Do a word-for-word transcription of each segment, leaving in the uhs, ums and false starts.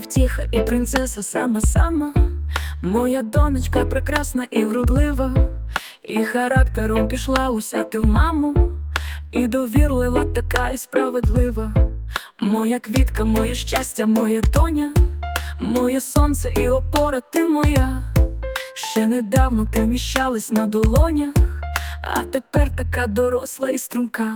втіха і принцеса сама-сама, моя донечка прекрасна і вродлива, і характером пішла уся ти в маму, і довірлива така і справедлива. Моя квітка, моє щастя, моя доня, моє сонце і опора ти моя. Ще недавно ти вміщалась на долонях, а тепер така доросла і струнка.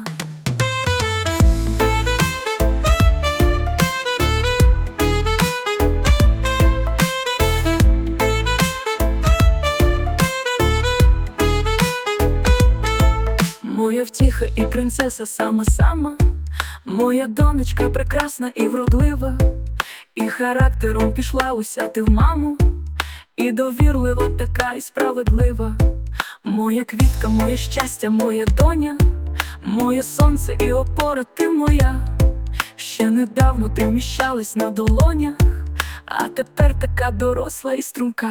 Моя втіха і принцеса сама-сама, моя донечка прекрасна і вродлива, і характером пішла уся ти в маму, і довірлива така і справедлива. Моя квітка, моє щастя, моя доня, моє сонце і опора ти моя. Ще недавно ти вміщалась на долонях, а тепер така доросла і струнка.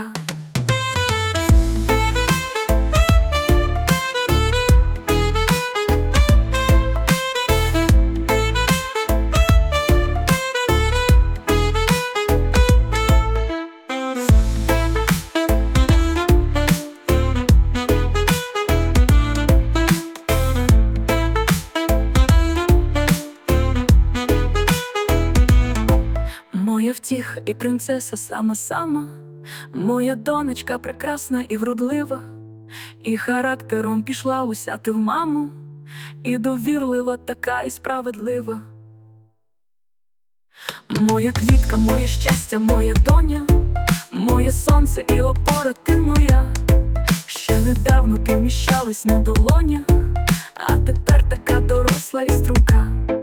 Моя втіха і принцеса сама-сама, моя донечка прекрасна і вродлива, і характером пішла уся ти в маму, і довірлива така і справедлива. Моя квітка, моє щастя, моя доня, моє сонце і опора ти моя. Ще недавно ти вміщалась на долонях, а тепер така доросла і струнка.